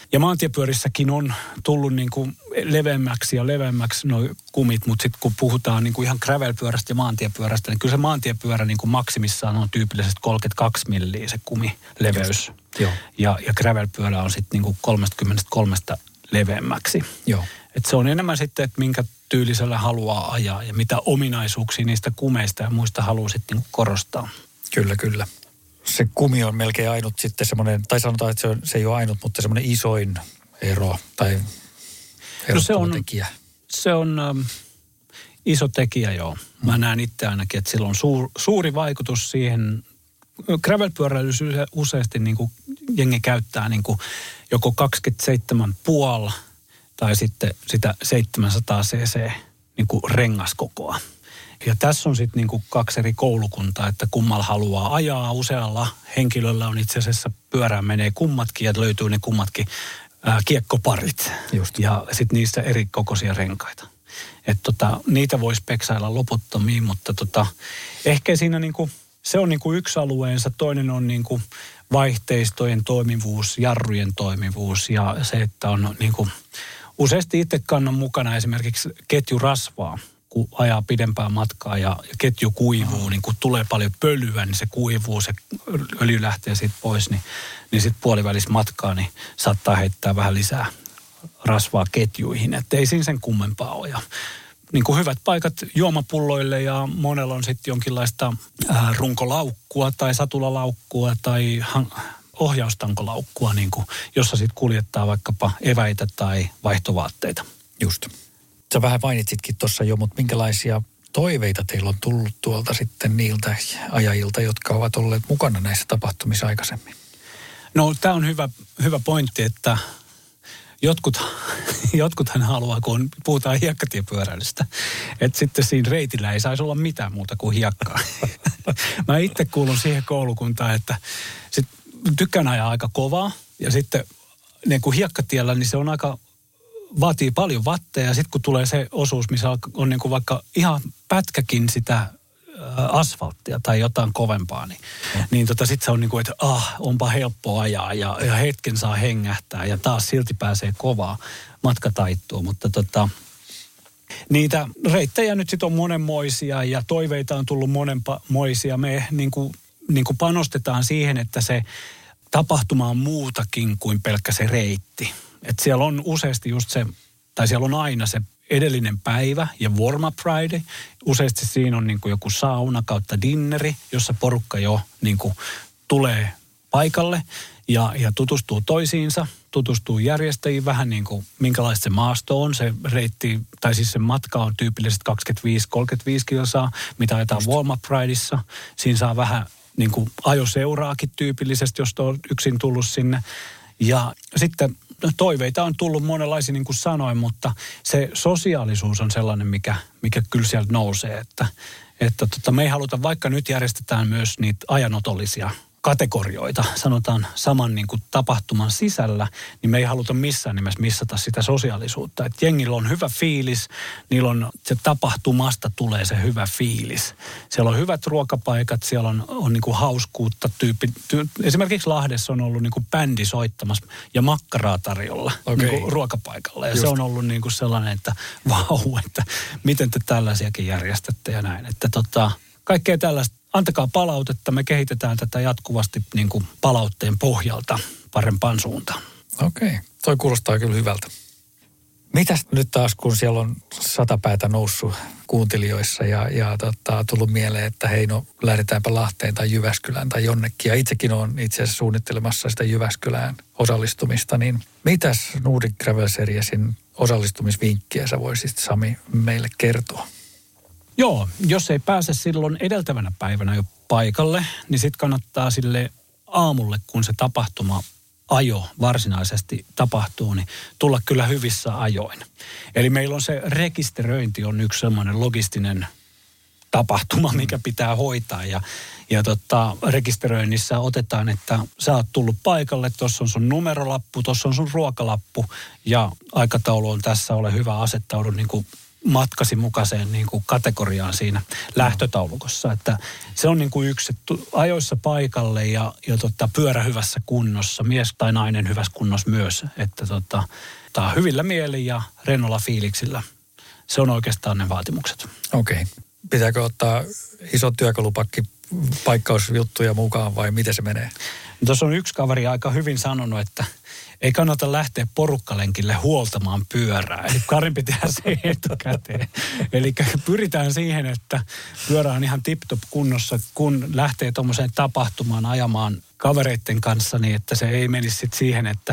Ja maantiepyörissäkin on tullut niin kuin leveämmäksi ja leveämmäksi nuo kumit, mutta sitten kun puhutaan niin kuin ihan gravelpyörästä ja maantiepyörästä, niin kyllä se maantiepyörä niin kuin maksimissaan on tyypillisesti kolmekymmentäkaksi milliä se kumileveys. Joo. Ja, ja gravelpyörä on sitten niin kuin kolmekymmentäkolme leveämmäksi. Joo. Et se on enemmän sitten, että minkä tyylisellä haluaa ajaa ja mitä ominaisuuksia niistä kumeista ja muista haluaa sitten niin kuin korostaa. Kyllä, kyllä. Se kumi on melkein ainut sitten semmoinen, tai sanotaan, että se, on, se ei ole ainut, mutta semmoinen isoin ero tai no se on, tekijä. Se on ähm, iso tekijä, joo. Mä mm. näen itse ainakin, että sillä on suur, suuri vaikutus siihen. Gravelpyöräilyssä useasti niin kuin jengi käyttää niin kuin joko kaksikymmentäseitsemän pilkku viisi tai sitten sitä seitsemänsataa cc niin kuin rengaskokoa. Ja tässä on sitten niinku kaksi eri koulukuntaa, että kummalla haluaa ajaa. Usealla henkilöllä on itse asiassa pyörään menee kummatkin ja löytyy ne kummatkin ää, kiekkoparit. Just. Ja sitten niissä eri kokoisia renkaita. Että tota, niitä voisi peksailla loputtomiin, mutta tota, ehkä siinä niinku, se on niinku yksi alueensa. Toinen on niinku vaihteistojen toimivuus, jarrujen toimivuus ja se, että on niinku, useasti itse kannan mukana esimerkiksi ketjurasvaa. Kun ajaa pidempää matkaa ja ketju kuivuu, niin kun tulee paljon pölyä, niin se kuivuu, se öljy lähtee siitä pois, niin, niin sitten puolivälissä matkaa, niin saattaa heittää vähän lisää rasvaa ketjuihin. Että ei siinä sen kummempaa ole. Ja niin kuin hyvät paikat juomapulloille ja monella on sitten jonkinlaista ää, runkolaukkua tai satulalaukkua tai han- ohjaustankolaukkua, niin kuin, jossa sitten kuljettaa vaikkapa eväitä tai vaihtovaatteita. Just. Sä vähän mainitsitkin tuossa jo, mutta minkälaisia toiveita teillä on tullut tuolta sitten niiltä ajajilta, jotka ovat olleet mukana näissä tapahtumissa aikaisemmin? No tämä on hyvä, hyvä pointti, että jotkut, jotkuthan haluaa, kun puhutaan hiekkatiepyöräilystä, että sitten siinä reitillä ei saisi olla mitään muuta kuin hiekkaa. Mä itse kuulun siihen koulukuntaan, että sit tykkään ajaa aika kovaa ja sitten niin kuin hiekkatiellä, niin se on aika... vaatii paljon vatteja ja sitten kun tulee se osuus, missä on niin kuin vaikka ihan pätkäkin sitä asfalttia tai jotain kovempaa, niin, mm. niin tota sitten se on niin kuin, että ah, onpa helppo ajaa ja, ja hetken saa hengähtää ja taas silti pääsee kovaa, matka taittuu, mutta tota, niitä reittejä nyt sitten on monenmoisia ja toiveita on tullut monenmoisia. Me niin kuin, niin kuin panostetaan siihen, että se tapahtuma on muutakin kuin pelkkä se reitti. Että siellä on useasti just se, tai siellä on aina se edellinen päivä ja warm-up ride. Useasti siinä on niin kuin joku sauna kautta dinneri, jossa porukka jo niin kuin tulee paikalle ja, ja tutustuu toisiinsa, tutustuu järjestäjiin vähän niin kuin minkälaista se maasto on. Se reitti, tai siis se matka on tyypillisesti kaksikymmentäviisi kolmekymmentäviisi kilsaa, mitä ajetaan warm-up rideissa. Siinä saa vähän niin kuin ajoseuraakin tyypillisesti, jos on yksin tullut sinne. Ja sitten toiveita on tullut monenlaisia, niin kuin sanoin, mutta se sosiaalisuus on sellainen, mikä, mikä kyllä sieltä nousee. Että, että tota, me ei haluta, vaikka nyt järjestetään myös niitä ajanotollisia kategorioita, sanotaan saman niin kuin tapahtuman sisällä, niin me ei haluta missään nimessä missata sitä sosiaalisuutta. Että jengillä on hyvä fiilis, niillä on, se tapahtumasta tulee se hyvä fiilis. Siellä on hyvät ruokapaikat, siellä on, on niin kuin hauskuutta tyyppi. Ty, esimerkiksi Lahdessa on ollut niin kuin bändi soittamassa ja makkaraa tarjolla okay. niin kuin ruokapaikalla. Ja Just. se on ollut niin kuin sellainen, että vau, että miten te tällaisiakin järjestätte ja näin. Että tota, kaikkea tällaista. Antakaa palautetta, me kehitetään tätä jatkuvasti niin kuin palautteen pohjalta parempaan suuntaan. Okei, okay. Toi kuulostaa kyllä hyvältä. Mitäs nyt taas, kun siellä on sata päätä noussut kuuntelijoissa ja, ja tota, tullut mieleen, että hei no lähdetäänpä Lahteen tai Jyväskylään tai jonnekin. Ja itsekin olen itse asiassa suunnittelemassa sitä Jyväskylään osallistumista, niin mitäs Nordic Gravel Seriesin osallistumisvinkkiä sä voisit, Sami, meille kertoa? Joo, jos ei pääse silloin edeltävänä päivänä jo paikalle, niin sitten kannattaa sille aamulle, kun se tapahtuma ajo varsinaisesti tapahtuu, niin tulla kyllä hyvissä ajoin. Eli meillä on se rekisteröinti on yksi semmoinen logistinen tapahtuma, mikä pitää hoitaa. Ja, ja tota, rekisteröinnissä otetaan, että sä oot tullut paikalle, tuossa on sun numerolappu, tuossa on sun ruokalappu ja aikataulu on tässä, ole hyvä, asettaudu niin kuin matkasi mukaiseen niin kuin kategoriaan siinä lähtötaulukossa. Että se on niin kuin yksi, että ajoissa paikalle ja, ja tota, pyörä hyvässä kunnossa, mies tai nainen hyvässä kunnossa myös. Että tota, tää hyvillä mielin ja rennolla fiiliksillä. Se on oikeastaan ne vaatimukset. Okei. Okay. Pitääkö ottaa iso työkalupakki paikkausjuttuja mukaan vai miten se menee? No, tuossa on yksi kaveri aika hyvin sanonut, että ei kannata lähteä porukkalenkille huoltamaan pyörää. Eli parempi tehdä se etukäteen. Eli pyritään siihen, että pyörä on ihan tip-top kunnossa, kun lähtee tuommoiseen tapahtumaan ajamaan kavereiden kanssa, niin että se ei menisi sitten siihen, että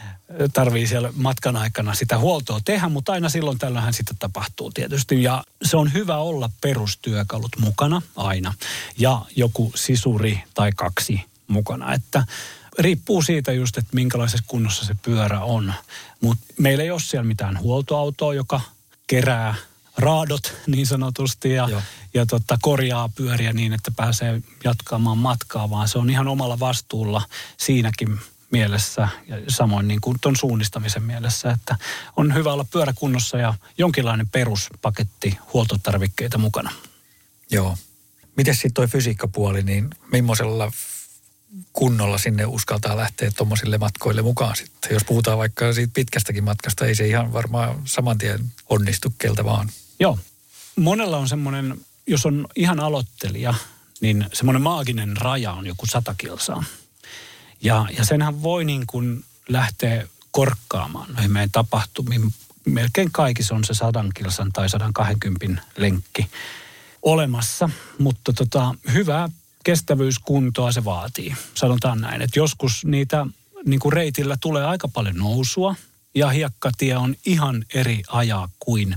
tarvii siellä matkan aikana sitä huoltoa tehdä, mutta aina silloin tällöinhän sitä tapahtuu tietysti. Ja se on hyvä olla perustyökalut mukana aina ja joku sisuri tai kaksi mukana, että riippuu siitä just, että minkälaisessa kunnossa se pyörä on. Mutta meillä ei ole siellä mitään huoltoautoa, joka kerää raadot niin sanotusti ja, ja tota, korjaa pyöriä niin, että pääsee jatkamaan matkaa, vaan se on ihan omalla vastuulla siinäkin mielessä ja samoin niin kuin ton suunnistamisen mielessä, että on hyvä olla pyöräkunnossa ja jonkinlainen peruspaketti huoltotarvikkeita mukana. Joo. Miten sitten toi fysiikkapuoli, niin millaisella kunnolla sinne uskaltaa lähteä tuommoisille matkoille mukaan sitten? Jos puhutaan vaikka siitä pitkästäkin matkasta, ei se ihan varmaan saman tien onnistu keltä vaan. Joo. Monella on semmoinen, jos on ihan aloittelija, niin semmoinen maaginen raja on joku sata kilsaa. Ja, ja senhän voi niin kuin lähteä korkkaamaan noihin meidän tapahtumiin. Melkein kaikissa on se sadan kilsan tai sadan kahdenkympin lenkki olemassa, mutta tota, hyvää kestävyyskuntoa se vaatii. Sanotaan näin, että joskus niitä niin kuin reitillä tulee aika paljon nousua ja hiekkatie on ihan eri ajaa kuin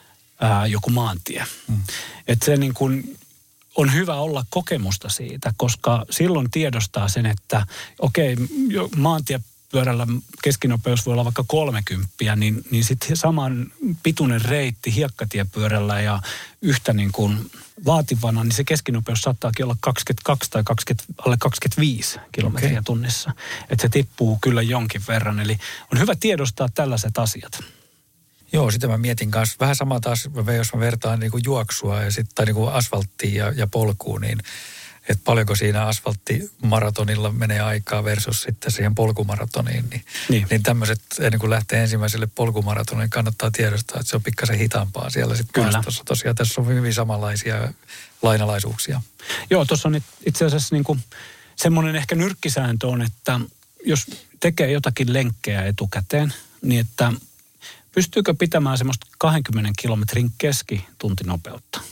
ää, joku maantie. Mm. Että se niin kuin on hyvä olla kokemusta siitä, koska silloin tiedostaa sen, että okei, maantiepyörällä keskinopeus voi olla vaikka kolmekymppiä, niin, niin sitten saman pituinen reitti hiekkatiepyörällä ja yhtä niin kuin vaativana, niin se keskinopeus saattaakin olla kaksikymmentäkaksi tai kaksikymmentä, alle kaksikymmentäviisi kilometriä okay. tunnissa. Että se tippuu kyllä jonkin verran, eli on hyvä tiedostaa tällaiset asiat. Joo, sitä mä mietin kanssa. Vähän sama taas, jos mä vertaan niin kuin juoksua ja sit, tai niin kuin asfalttiin ja, ja polkuun, niin että paljonko siinä asfalttimaratonilla menee aikaa versus sitten siihen polkumaratoniin. Niin, niin. niin tämmöiset, ennen kuin lähtee ensimmäiselle polkumaratonille, niin kannattaa tiedostaa, että se on pikkasen hitaampaa siellä sitten maastossa. Tosiaan tässä on hyvin samanlaisia lainalaisuuksia. Joo, tuossa on itse asiassa niin kuin semmoinen ehkä nyrkkisääntö on, että jos tekee jotakin lenkkejä etukäteen, niin että pystyykö pitämään semmoista kahdenkymmenen kilometrin keskituntinopeutta?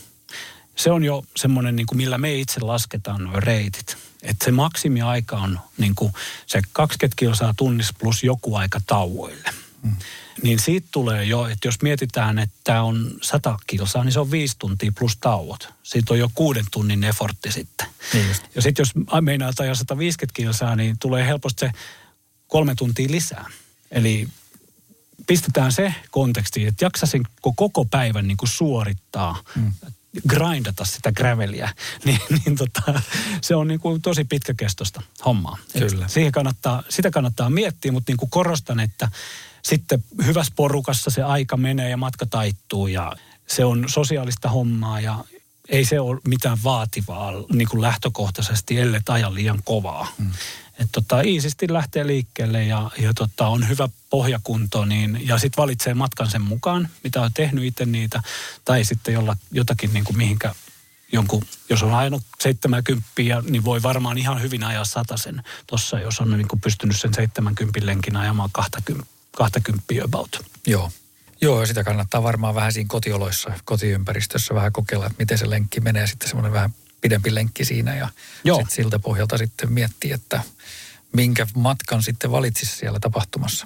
Se on jo semmoinen, niin kuin millä me itse lasketaan nuo reitit. Että se maksimiaika on niin kuin se kaksikymmentä kilsaa tunnissa plus joku aika tauoille. Mm. Niin siitä tulee jo, että jos mietitään, että on sata kilsaa, niin se on viisi tuntia plus tauot. Siitä on jo kuuden tunnin effortti sitten. Niin ja sitten jos meinaa ajaa sata viisikymmentä kilsaa, niin tulee helposti se kolme tuntia lisää. Eli pistetään se kontekstiin, että jaksasin koko päivän niin kuin suorittaa, mm. grindata sitä graveliä, niin, niin tota, se on niin kuin tosi pitkäkestoista hommaa. Kyllä. Siihen kannattaa, sitä kannattaa miettiä, mutta niin kuin korostan, että sitten hyvässä porukassa se aika menee ja matka taittuu ja se on sosiaalista hommaa ja ei se ole mitään vaativaa niin kuin lähtökohtaisesti, ellei aja liian kovaa. Mm. Että tota, iisisti lähtee liikkeelle ja, ja tota, on hyvä pohjakunto niin, ja sitten valitsee matkan sen mukaan, mitä on tehnyt itse niitä, tai sitten jolla, jotakin niin kuin mihinkä jonkun, jos on ajanut seitsemänkymmentä, niin voi varmaan ihan hyvin ajaa satasen tuossa, jos on niin kuin pystynyt sen seitsemänkymmentä lenkin ajamaan kaksikymmentä about. Joo. Joo, ja sitä kannattaa varmaan vähän siinä kotioloissa, kotiympäristössä vähän kokeilla, että miten se lenkki menee, sitten semmoinen vähän pidempi lenkki siinä ja sitten siltä pohjalta sitten miettiä, että minkä matkan sitten valitsisi siellä tapahtumassa.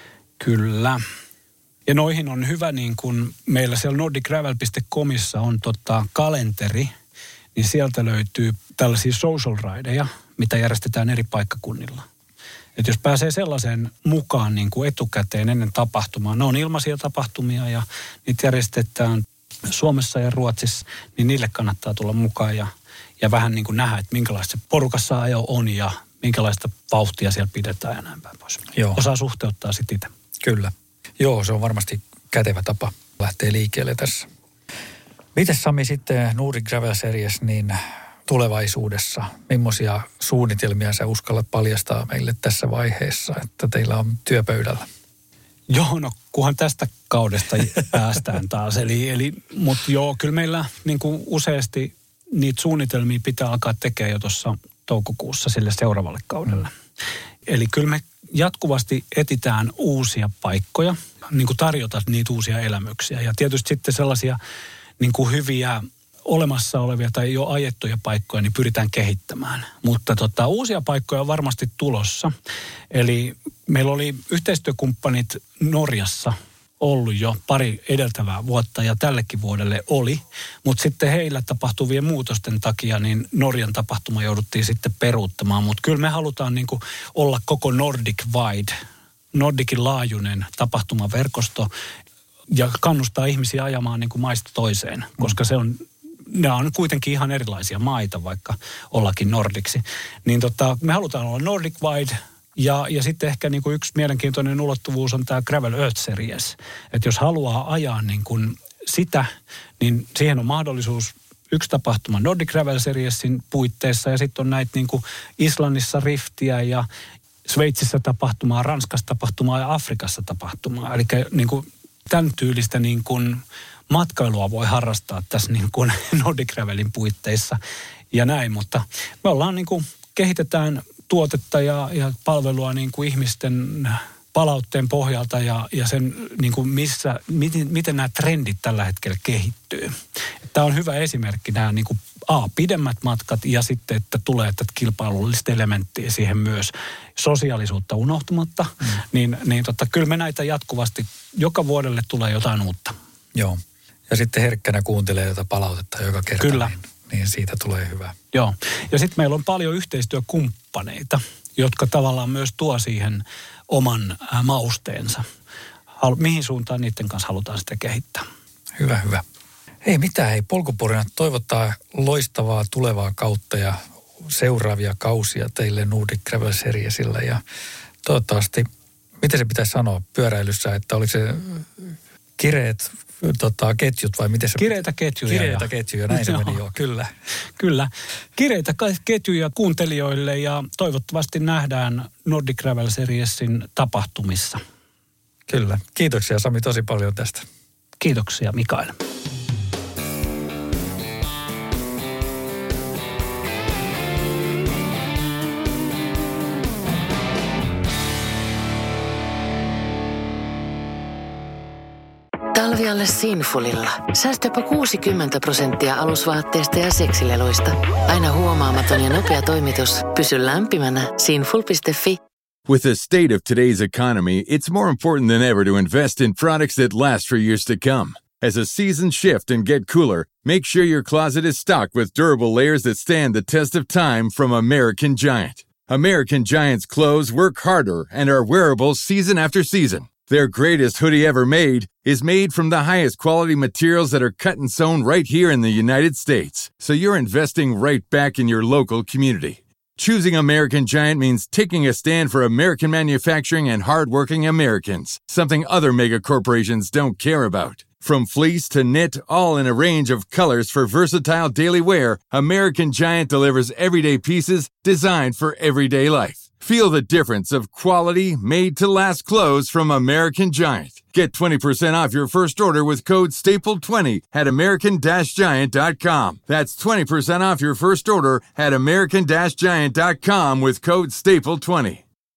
Kyllä. Ja noihin on hyvä, niin kuin meillä siellä nordic gravel piste comissa on tota kalenteri, niin sieltä löytyy tällaisia social rideja, mitä järjestetään eri paikkakunnilla. Että jos pääsee sellaiseen mukaan niin kuin etukäteen ennen tapahtumaa, ne on ilmaisia tapahtumia ja niitä järjestetään Suomessa ja Ruotsissa, niin niille kannattaa tulla mukaan ja, ja vähän niin kuin nähdä, että minkälaista se porukassa ajo on ja minkälaista vauhtia siellä pidetään ja näin päin pois. Joo. Osaa suhteuttaa sitten itse. Kyllä. Joo, se on varmasti kätevä tapa lähtee liikkeelle tässä. Mites Sami sitten Nordic Gravel Series niin tulevaisuudessa? Millaisia suunnitelmia sä uskallat paljastaa meille tässä vaiheessa, että teillä on työpöydällä? Joo, no kunhan tästä kaudesta päästään taas. Eli, eli, mutta joo, kyllä meillä niin kuin useasti niitä suunnitelmia pitää alkaa tekemään jo tuossa toukokuussa sille seuraavalle kaudelle. Mm. Eli kyllä me jatkuvasti etsitään uusia paikkoja, niin kuin tarjota niitä uusia elämyksiä. Ja tietysti sitten sellaisia niin kuin hyviä olemassa olevia tai jo ajettuja paikkoja, niin pyritään kehittämään. Mutta tota, uusia paikkoja on varmasti tulossa. Eli meillä oli yhteistyökumppanit Norjassa ollut jo pari edeltävää vuotta ja tällekin vuodelle oli. Mutta sitten heillä tapahtuvien muutosten takia niin Norjan tapahtuma jouduttiin sitten peruuttamaan. Mutta kyllä me halutaan niinku olla koko Nordic Wide, Nordicin laajuinen tapahtumaverkosto ja kannustaa ihmisiä ajamaan niinku maista toiseen, koska se on, nämä on kuitenkin ihan erilaisia maita, vaikka ollakin Nordiksi. Niin tota, me halutaan olla Nordic Wide. Ja, ja sitten ehkä niin kuin yksi mielenkiintoinen ulottuvuus on tämä Gravel Earth Series. Että jos haluaa ajaa niin kuin sitä, niin siihen on mahdollisuus yksi tapahtuma Nordic Gravel Seriesin puitteissa. Ja sitten on näitä niin kuin Islannissa Riftiä ja Sveitsissä tapahtumaa, Ranskassa tapahtumaa ja Afrikassa tapahtumaa. Eli niin kuin tämän tyylistä niin kuin matkailua voi harrastaa tässä niin kuin Nordic Gravelin puitteissa ja näin. Mutta me ollaan niin kuin kehitetään tuotetta ja, ja palvelua niin kuin ihmisten palautteen pohjalta ja, ja sen niin kuin missä, miten, miten nämä trendit tällä hetkellä kehittyy. Tämä on hyvä esimerkki, nämä niin kuin A, pidemmät matkat ja sitten, että tulee tätä kilpailullista elementtiä siihen myös sosiaalisuutta unohtamatta. Mm. Niin, niin totta, kyllä me näitä jatkuvasti, joka vuodelle tulee jotain uutta. Joo, ja sitten herkkänä kuuntelee tätä palautetta joka kerta. Kyllä. Niin, niin siitä tulee hyvä. Joo, ja sitten meillä on paljon yhteistyökumppaneita, jotka tavallaan myös tuo siihen oman mausteensa. Mihin suuntaan niiden kanssa halutaan sitä kehittää? Hyvä, hyvä. Ei mitään, ei Polkuporina toivottaa loistavaa tulevaa kautta ja seuraavia kausia teille Nordic Gravel Seriesillä. Ja toivottavasti, miten se pitäisi sanoa pyöräilyssä, että oliko se kireet tota, ketjut vai miten se... Kireitä ketjuja. Kireitä ketjuja, näin se meni jo, kyllä. Kyllä. Kireitä ketjuja kuuntelijoille ja toivottavasti nähdään Nordic Gravel Seriesin tapahtumissa. Kyllä. Kiitoksia Sami tosi paljon tästä. Kiitoksia Mikael. Talvialle Sinfulilla. Säästäpä kuusikymmentä prosenttia alusvaatteista ja seksileluista. Aina huomaamaton ja nopea toimitus. Pysy lämpimänä. Sinful piste fi. With the state of today's economy, it's more important than ever to invest in products that last for years to come. As the seasons shift and get cooler, make sure your closet is stocked with durable layers that stand the test of time from American Giant. American Giant's clothes work harder and are wearable season after season. Their greatest hoodie ever made is made from the highest quality materials that are cut and sewn right here in the United States. So you're investing right back in your local community. Choosing American Giant means taking a stand for American manufacturing and hardworking Americans, something other mega corporations don't care about. From fleece to knit, all in a range of colors for versatile daily wear, American Giant delivers everyday pieces designed for everyday life. Feel the difference of quality, made-to-last clothes from American Giant. Get twenty percent off your first order with code staple twenty at american giant dot com. That's twenty percent off your first order at american giant dot com with code staple twenty.